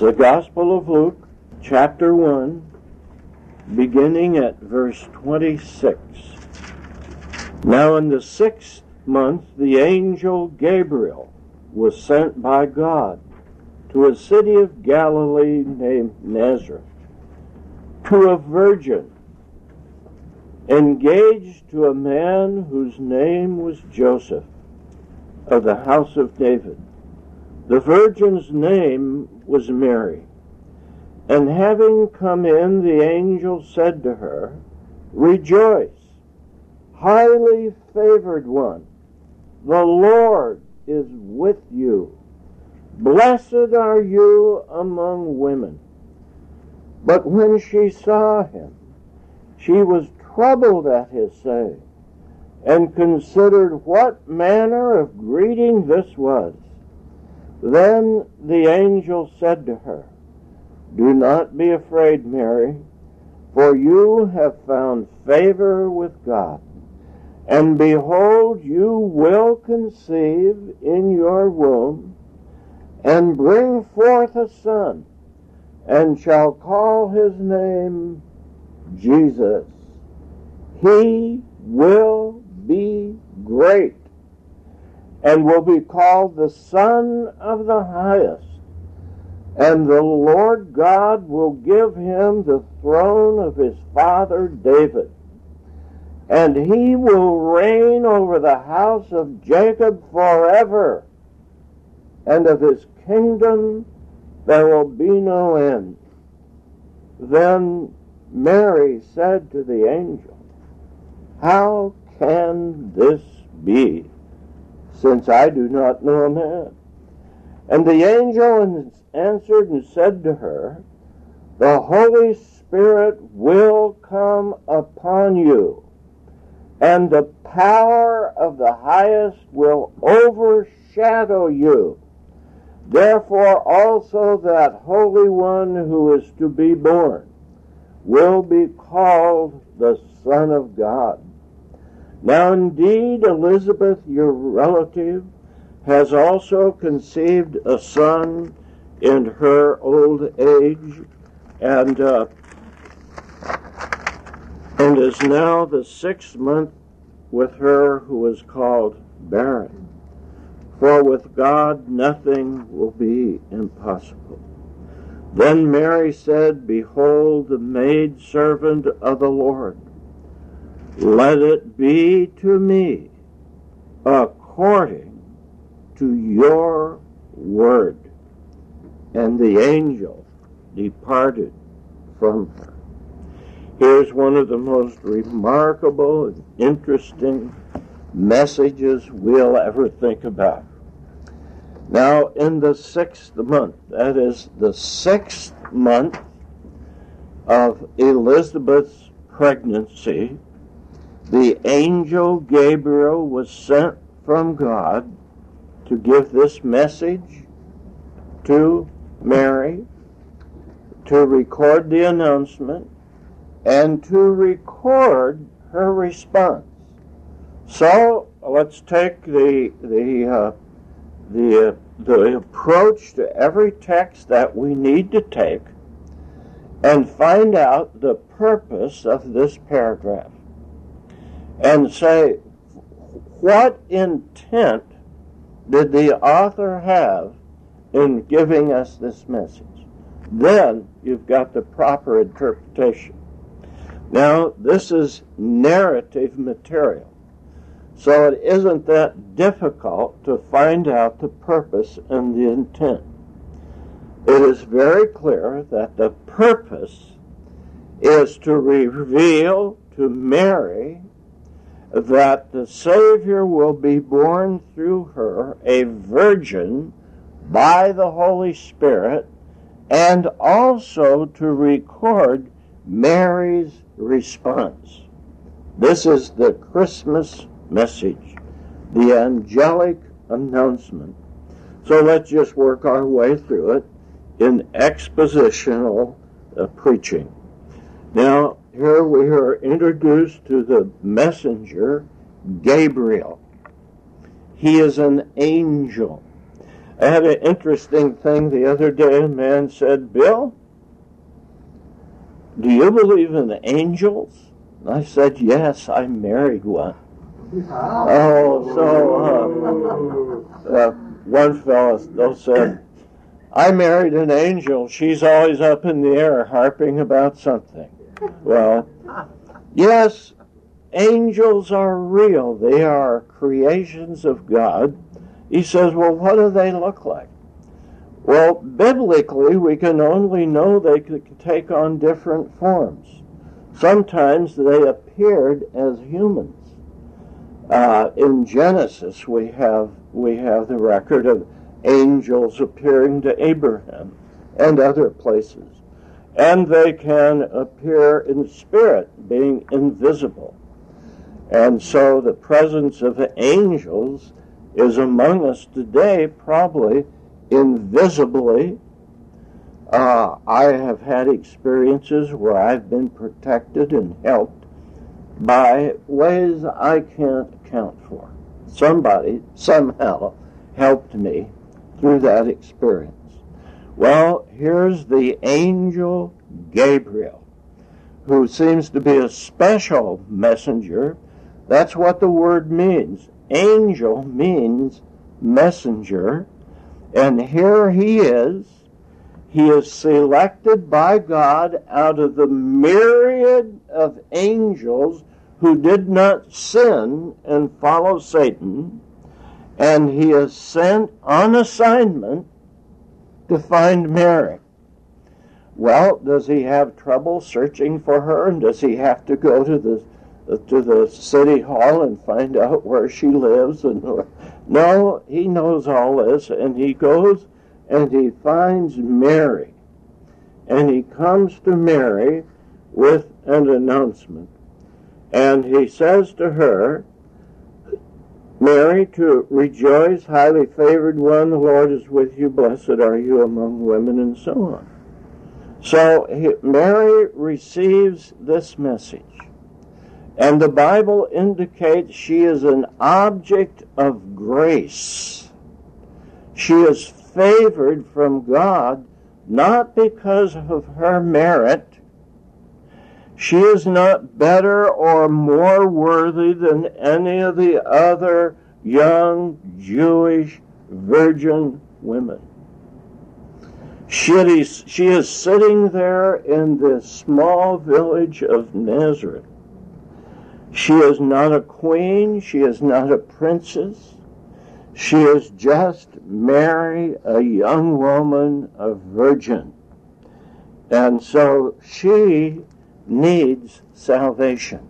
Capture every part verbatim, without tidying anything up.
The Gospel of Luke, chapter one, beginning at verse twenty-six. Now in the sixth month, the angel Gabriel was sent by God to a city of Galilee named Nazareth, to a virgin engaged to a man whose name was Joseph, of the house of David. The virgin's name was Mary. And having come in, the angel said to her, "Rejoice, highly favored one, the Lord is with you. Blessed are you among women." But when she saw him, she was troubled at his saying, and considered what manner of greeting this was. Then the angel said to her, "Do not be afraid, Mary, for you have found favor with God. And behold, you will conceive in your womb, and bring forth a son, and shall call his name Jesus. He will be great, and will be called the Son of the Highest. And the Lord God will give him the throne of his father David. And he will reign over the house of Jacob forever, and of his kingdom there will be no end." Then Mary said to the angel, "How can this be, since I do not know a man?" And the angel answered and said to her, "The Holy Spirit will come upon you, and the power of the Highest will overshadow you. Therefore also that Holy One who is to be born will be called the Son of God. Now indeed Elizabeth, your relative, has also conceived a son in her old age, and uh, and is now the sixth month with her who is called barren. For with God nothing will be impossible." Then Mary said, "Behold, the maidservant of the Lord. Let it be to me according to your word." And the angel departed from her. Here's one of the most remarkable and interesting messages we'll ever think about. Now, in the sixth month, that is the sixth month of Elizabeth's pregnancy, the angel Gabriel was sent from God to give this message to Mary, to record the announcement, and to record her response. So let's take the the uh, the uh, the approach to every text that we need to take and find out the purpose of this paragraph, and say, what intent did the author have in giving us this message? Then you've got the proper interpretation. Now, this is narrative material, so it isn't that difficult to find out the purpose and the intent. It is very clear that the purpose is to reveal to Mary that the Savior will be born through her, a virgin, by the Holy Spirit, and also to record Mary's response. This is the Christmas message, the angelic announcement. So let's just work our way through it in expositional uh, preaching. Now, here we are introduced to the messenger, Gabriel. He is an angel. I had an interesting thing the other day. A man said, "Bill, do you believe in angels?" And I said, "Yes, I married one." Oh, so uh, uh, one fellow said, "I married an angel. She's always up in the air harping about something." Well, yes, angels are real. They are creations of God. He says, "Well, what do they look like?" Well, biblically, we can only know they could take on different forms. Sometimes they appeared as humans. Uh, in Genesis, we have we have the record of angels appearing to Abraham and other places. And they can appear in spirit, being invisible. And so the presence of the angels is among us today, probably invisibly. Uh, I have had experiences where I've been protected and helped by ways I can't account for. Somebody somehow helped me through that experience. Well, here's the angel Gabriel, who seems to be a special messenger. That's what the word means. Angel means messenger. And here he is. He is selected by God out of the myriad of angels who did not sin and follow Satan. And he is sent on assignment to find Mary. Well, does he have trouble searching for her? And does he have to go to the to the city hall and find out where she lives? And no, he knows all this, and he goes and he finds Mary. And he comes to Mary with an announcement. And he says to her, "Mary, to rejoice, highly favored one, the Lord is with you, blessed are you among women," and so on. So he, Mary receives this message. And the Bible indicates she is an object of grace. She is favored from God, not because of her merit. She is not better or more worthy than any of the other young Jewish virgin women. She is, she is sitting there in this small village of Nazareth. She is not a queen. She is not a princess. She is just Mary, a young woman, a virgin. And so she needs salvation.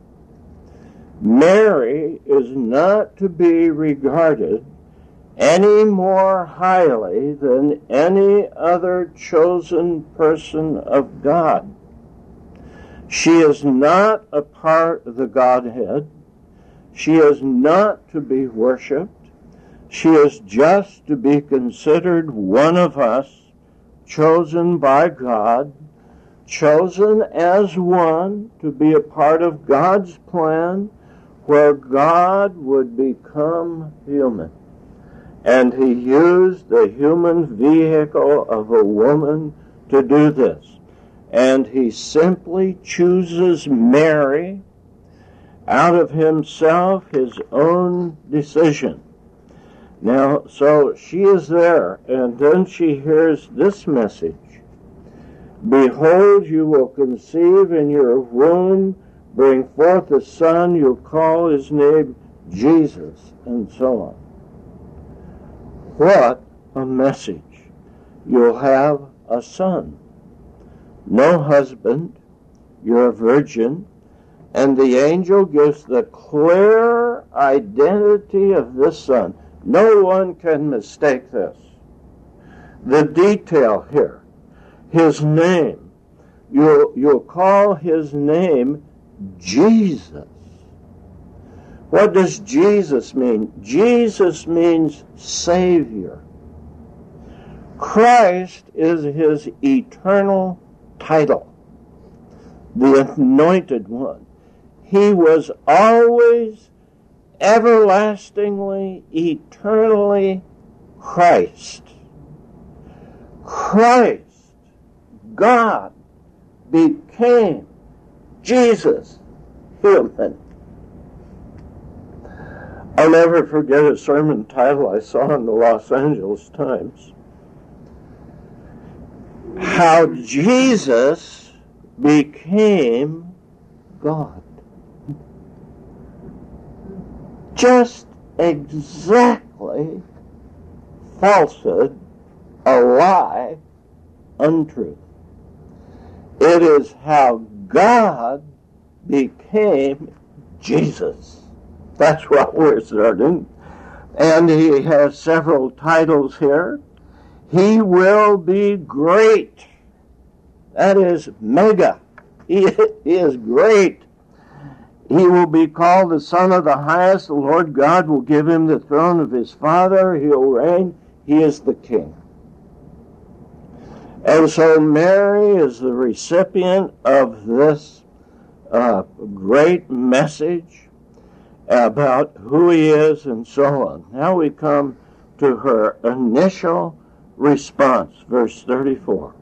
Mary is not to be regarded any more highly than any other chosen person of God. She is not a part of the Godhead. She is not to be worshipped. She is just to be considered one of us, chosen by God, chosen as one to be a part of God's plan where God would become human. And he used the human vehicle of a woman to do this. And he simply chooses Mary out of himself, his own decision. Now, so she is there, and then she hears this message. "Behold, you will conceive in your womb, bring forth a son, you'll call his name Jesus," and so on. What a message. You'll have a son. No husband, you're a virgin, and the angel gives the clear identity of this son. No one can mistake this. The detail here, his name, you'll, you'll call his name Jesus. What does Jesus mean? Jesus means Savior. Christ is his eternal title, the anointed one. He was always, everlastingly, eternally Christ. Christ, God, became Jesus, human. I'll never forget a sermon title I saw in the Los Angeles Times. How Jesus became God. Just exactly falsehood, a lie, untruth. It is how God became Jesus. That's what we're starting. And he has several titles here. He will be great. That is mega. He is great. He will be called the Son of the Highest. The Lord God will give him the throne of his Father. He'll reign. He is the King. And so Mary is the recipient of this uh, great message about who he is and so on. Now we come to her initial response, verse thirty-four.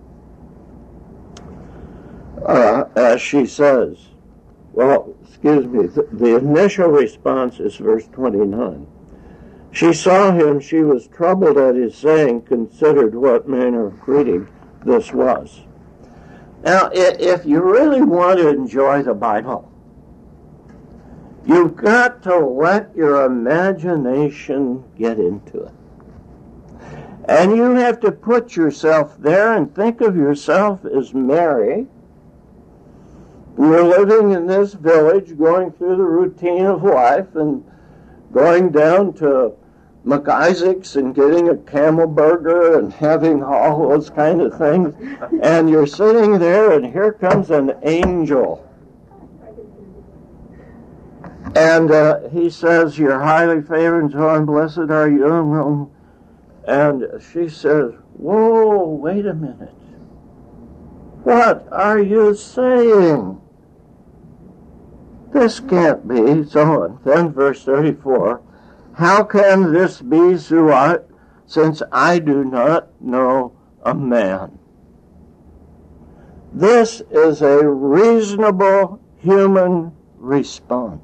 Uh, as she says, well, excuse me, the, the initial response is verse twenty-nine. She saw him, she was troubled at his saying, considered what manner of greeting this was. Now, if you really want to enjoy the Bible, you've got to let your imagination get into it. And you have to put yourself there and think of yourself as Mary. You're living in this village, going through the routine of life and going down to McIsaac's and getting a camel burger and having all those kind of things. And you're sitting there and here comes an angel. And uh, he says, you're highly favored and so on, blessed are you. And she says, whoa, wait a minute. What are you saying? This can't be. So on. Then verse thirty-four, how can this be so I, since I do not know a man? This is a reasonable human response.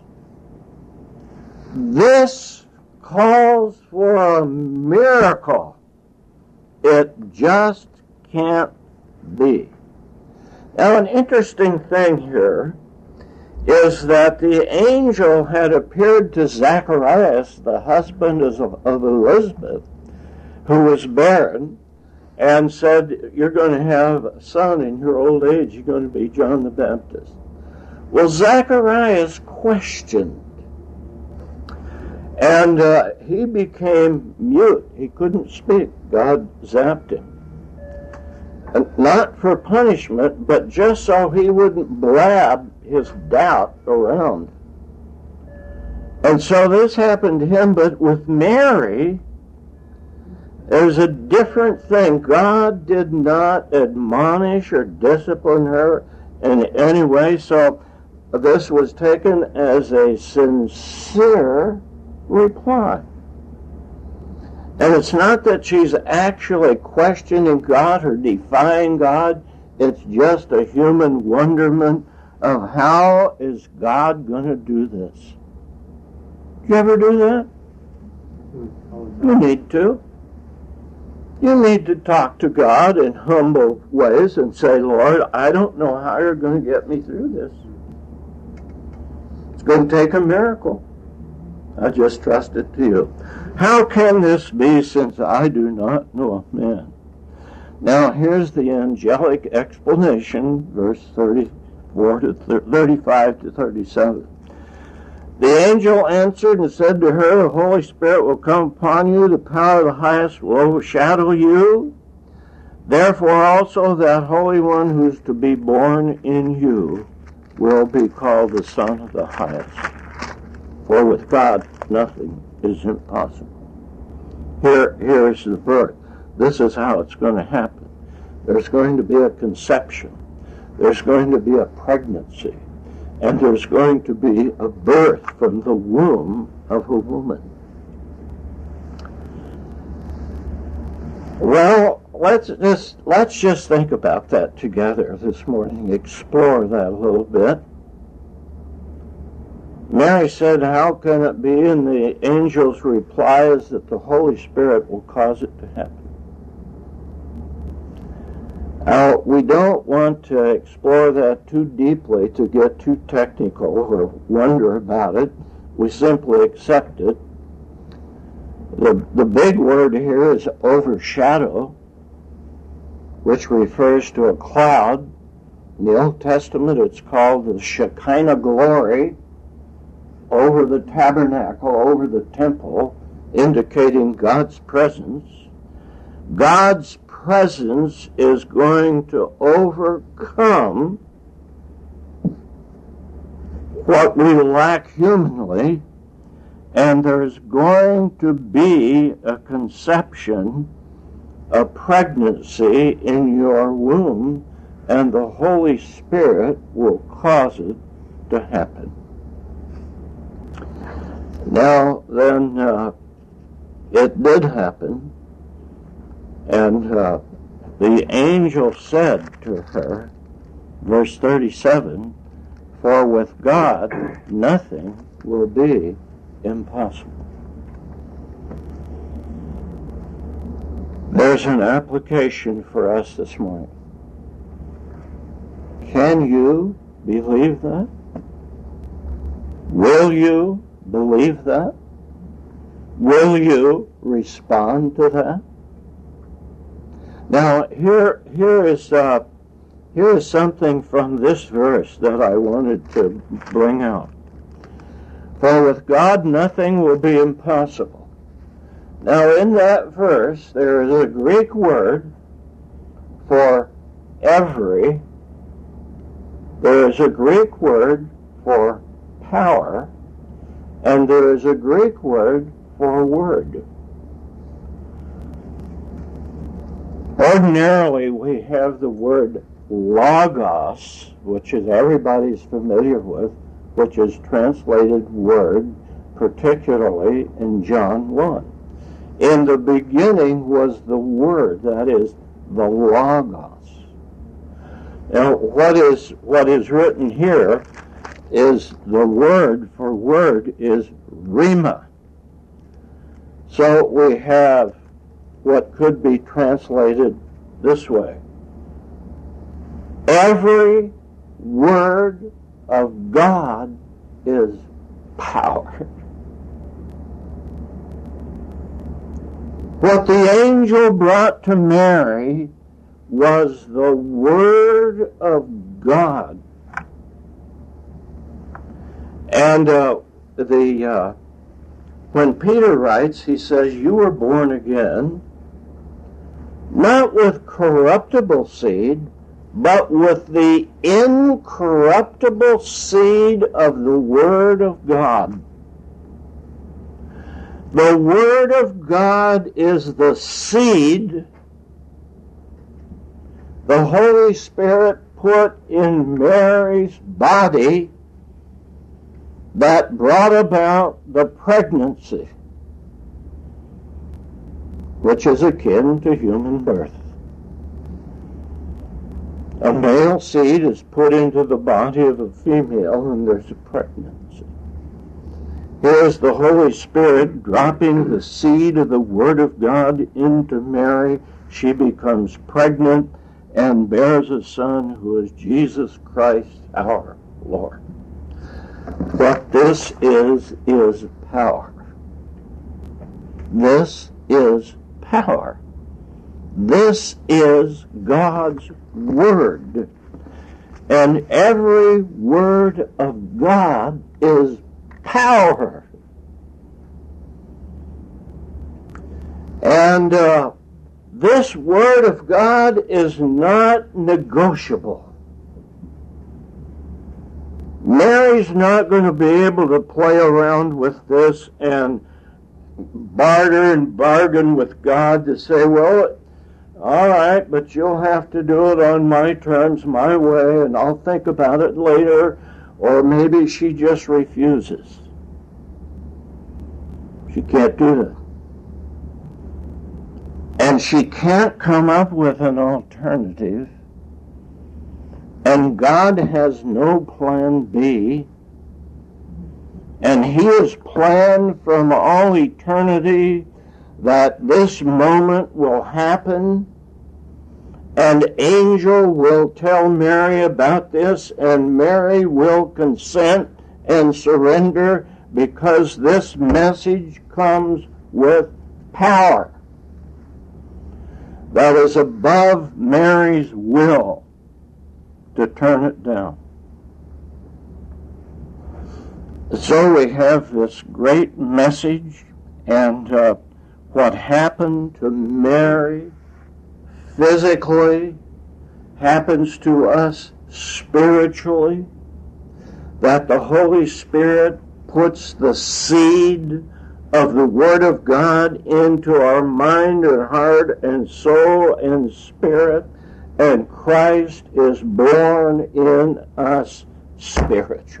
This calls for a miracle. It just can't be. Now, an interesting thing here is that the angel had appeared to Zacharias, the husband of, of Elizabeth, who was barren, and said, you're going to have a son in your old age. You're going to be John the Baptist. Well, Zacharias questioned. And uh, he became mute. He couldn't speak. God zapped him. And not for punishment, but just so he wouldn't blab his doubt around. And so this happened to him, but with Mary, there's a different thing. God did not admonish or discipline her in any way, so this was taken as a sincere reply. And it's not that she's actually questioning God or defying God. It's just a human wonderment of how is God going to do this. Do you ever do that? You need to. You need to talk to God in humble ways and say, Lord, I don't know how you're going to get me through this. It's going to take a miracle. I just trust it to you. How can this be since I do not know a man? Now here's the angelic explanation, verse thirty-four to thirty-five to thirty-seven. The angel answered and said to her, the Holy Spirit will come upon you, the power of the highest will overshadow you. Therefore also that Holy One who is to be born in you will be called the Son of the Highest. For with God nothing is impossible. Here, here is the birth. This is how it's going to happen. There's going to be a conception. There's going to be a pregnancy. And there's going to be a birth from the womb of a woman. Well, let's just let's just think about that together this morning. Explore that a little bit. Mary said, "How can it be?" And the angel's reply is that the Holy Spirit will cause it to happen. Now, we don't want to explore that too deeply to get too technical or wonder about it. We simply accept it. The, the big word here is overshadow, which refers to a cloud. In the Old Testament, it's called the Shekinah glory over the tabernacle, over the temple, indicating God's presence. God's presence is going to overcome what we lack humanly, and there's going to be a conception, a pregnancy in your womb, and the Holy Spirit will cause it to happen. Now, then, uh, it did happen, and uh, the angel said to her, verse thirty-seven, "For with God nothing will be impossible." There's an application for us this morning. Can you believe that? Will you believe that? Will you respond to that? Now, here, here is uh, here is something from this verse that I wanted to bring out. For with God nothing will be impossible. Now, in that verse, there is a Greek word for every. There is a Greek word for power, and there is a Greek word for word. Ordinarily, we have the word logos, which is everybody's familiar with, which is translated word, particularly in John one. In the beginning was the Word, that is, the Logos. Now, what is, what is written here is the word for word is rhema. So we have what could be translated this way: every word of God is power. What the angel brought to Mary was the Word of God. And uh, the uh, when Peter writes, he says, "You were born again, not with corruptible seed, but with the incorruptible seed of the Word of God." The Word of God is the seed the Holy Spirit put in Mary's body that brought about the pregnancy, which is akin to human birth. A male seed is put into the body of a female, and there's a pregnancy. Here's the Holy Spirit dropping the seed of the Word of God into Mary. She becomes pregnant and bears a son who is Jesus Christ our Lord. What this is, is power. This is power. This is God's Word. And every word of God is power. And uh, this Word of God is not negotiable. Mary's not going to be able to play around with this and barter and bargain with God to say, well, all right, but you'll have to do it on my terms, my way, and I'll think about it later. Or maybe she just refuses. She can't do that. and she can't come up with an alternative, and God has no plan B, and he has planned from all eternity that this moment will happen, and angel will tell Mary about this, and Mary will consent and surrender, because this message comes with power that is above Mary's will to turn it down. So we have this great message, and uh, what happened to Mary physically happens to us spiritually, that the Holy Spirit puts the seed of the Word of God into our mind and heart and soul and spirit, and Christ is born in us spiritually.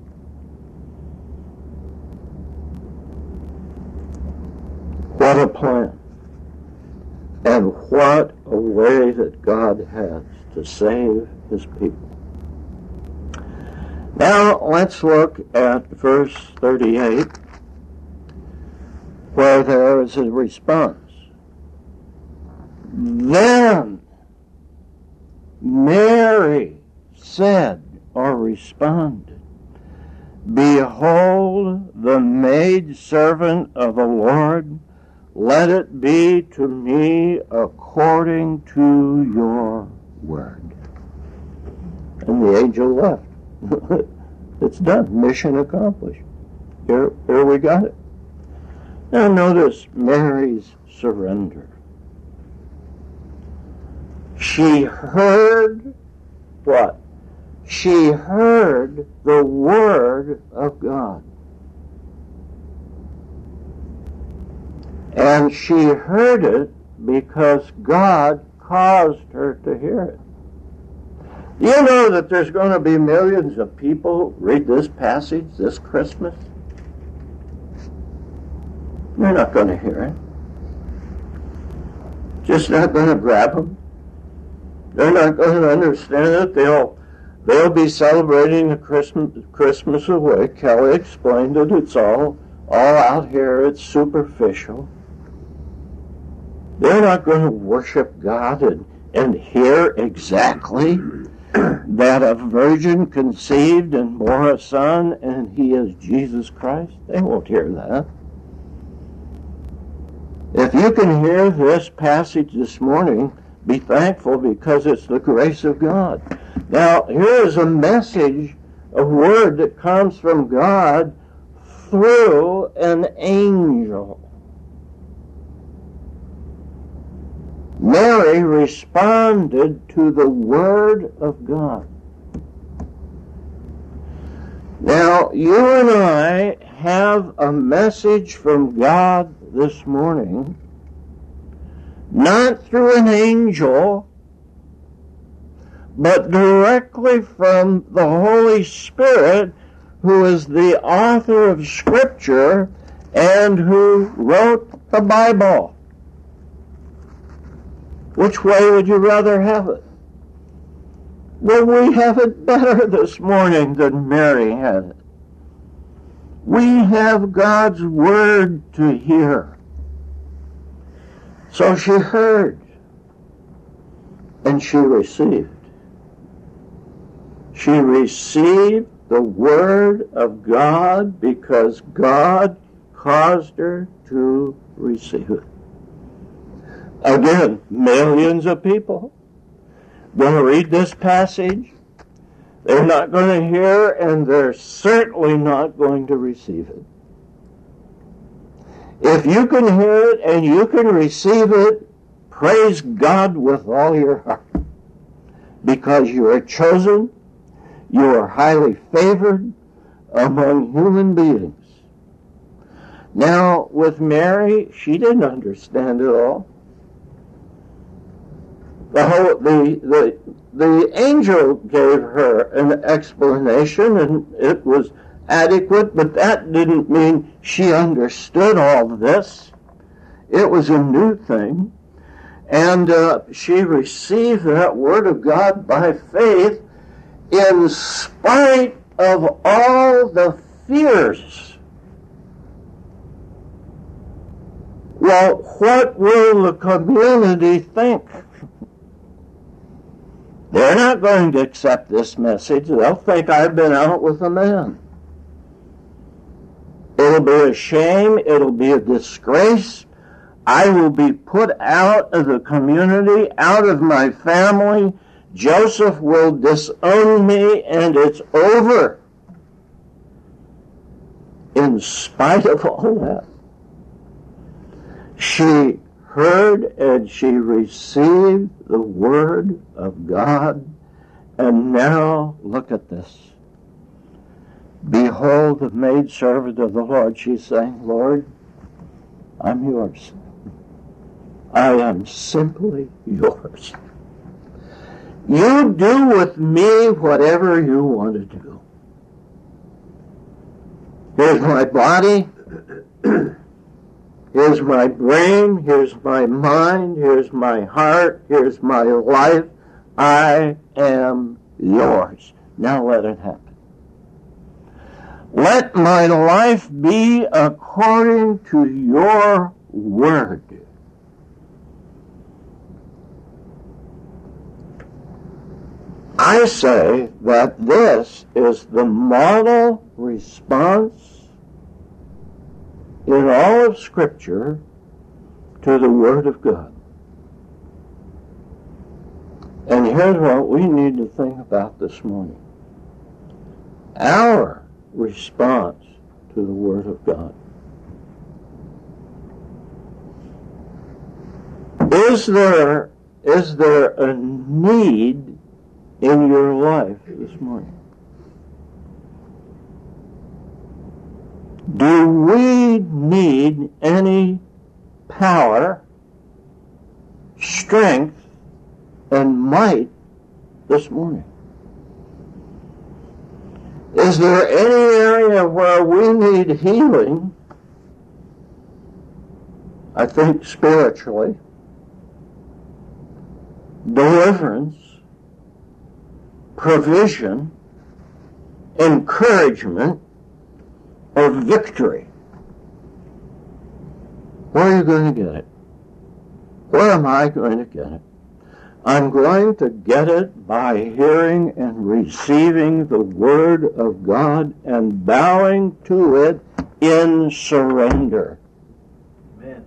What a plan. And what a way that God has to save his people. Now let's look at verse thirty-eight, where there is a response. Then Mary said or responded, "Behold, the maidservant of the Lord, let it be to me according to your word." And the angel left. It's done. Mission accomplished. Here, here we got it. Now notice Mary's surrender. She heard what? She heard the word of God. And she heard it because God caused her to hear it. Do you know that there's going to be millions of people read this passage this Christmas? They're not going to hear it. Just not going to grab them. They're not going to understand it. They'll they'll be celebrating the Christmas Christmas away. Kelly explained it. It's all all out here. It's superficial. They're not going to worship God and, and hear exactly that a virgin conceived and bore a son and he is Jesus Christ. They won't hear that. If you can hear this passage this morning, be thankful, because it's the grace of God. Now, here is a message, a word that comes from God through an angel. Mary responded to the word of God. Now, you and I have a message from God this morning, not through an angel, but directly from the Holy Spirit, who is the author of Scripture and who wrote the Bible. Which way would you rather have it? Well, we have it better this morning than Mary had it. We have God's word to hear. So she heard, and she received. She received the word of God because God caused her to receive it. Again, millions of people going to read this passage. They're not going to hear, and they're certainly not going to receive it. If you can hear it and you can receive it, praise God with all your heart. Because you are chosen, you are highly favored among human beings. Now, with Mary, she didn't understand it all. The, whole, the, the, the angel gave her an explanation, and it was adequate, but that didn't mean she understood all of this. It was a new thing. And uh, she received that word of God by faith in spite of all the fears. Well, what will the community think? They're not going to accept this message. They'll think I've been out with a man. It'll be a shame. It'll be a disgrace. I will be put out of the community, out of my family. Joseph will disown me, and it's over. In spite of all that, she heard and she received the word of God. And now, look at this. Behold the maidservant of the Lord. She's saying, Lord, I'm yours. I am simply yours. You do with me whatever you want to do. Here's my body. Here's my brain. Here's my mind. Here's my heart. Here's my life. I am yours. Now let it happen. Let my life be according to your word. I say that this is the model response in all of Scripture to the Word of God. And here's what we need to think about this morning. Our response to the Word of God. Is there, is there a need in your life this morning? Do we need any power, strength, and might this morning? Is there any area where we need healing? I think spiritually, deliverance, provision, encouragement, or victory. Where are you going to get it? Where am I going to get it? I'm going to get it by hearing and receiving the Word of God and bowing to it in surrender. Amen.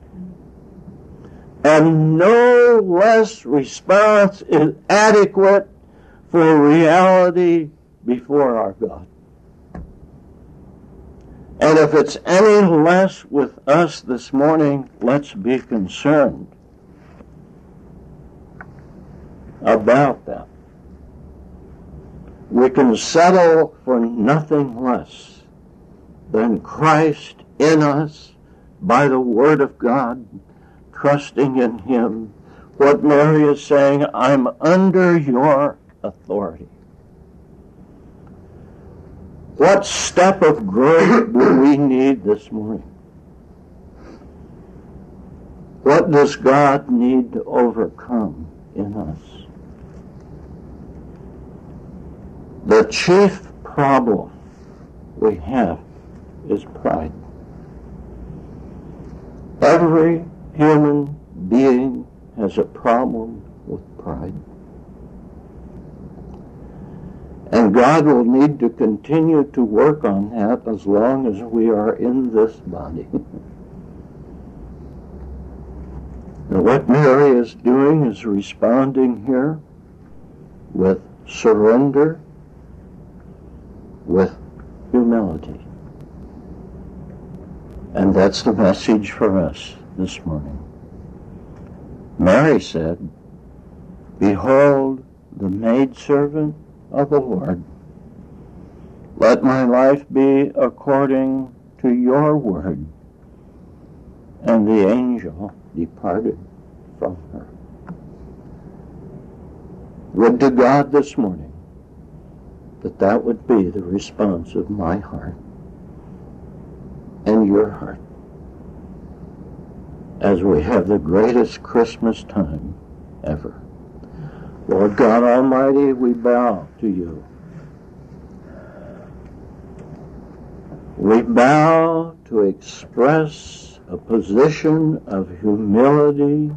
And no less response is adequate for reality before our God. And if it's any less with us this morning, let's be concerned about that. We can settle for nothing less than Christ in us by the Word of God, trusting in Him. What Mary is saying, I'm under your authority. What step of growth do we need this morning? What does God need to overcome in us? The chief problem we have is pride. Every human being has a problem with pride. And God will need to continue to work on that as long as we are in this body. And what Mary is doing is responding here with surrender, with humility. And that's the message for us this morning. Mary said, behold the maidservant of the Lord. Let my life be according to your word. And the angel departed from her. Would to God this morning that that would be the response of my heart and your heart. as we have the greatest Christmas time ever. Lord God Almighty, we bow to you. We bow to express a position of humility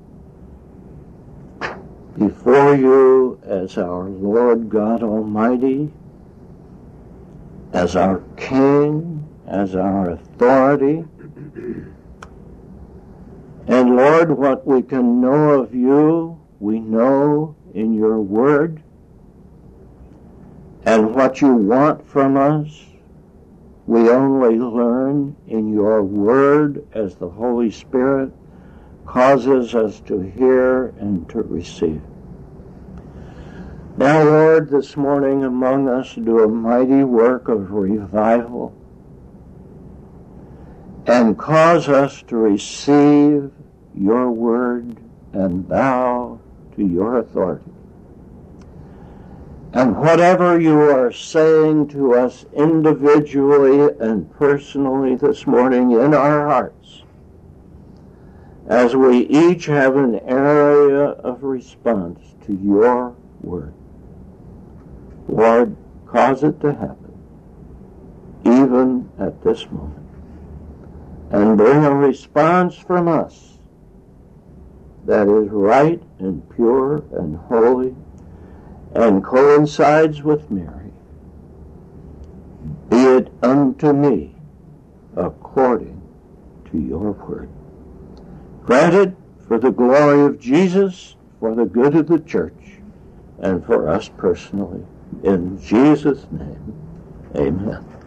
before you as our Lord God Almighty, as our King, as our authority. And Lord, what we can know of you, we know in your word. And what you want from us, we only learn in your word as the Holy Spirit causes us to hear and to receive. Now, Lord, this morning among us do a mighty work of revival and cause us to receive your word and bow to your authority. And whatever you are saying to us individually and personally this morning in our hearts, as we each have an area of response to your word, Lord, cause it to happen, even at this moment, and bring a response from us that is right and pure and holy and coincides with Mary. Be it unto me according to your word. Grant it for the glory of Jesus, for the good of the church, and for us personally. In Jesus' name, amen.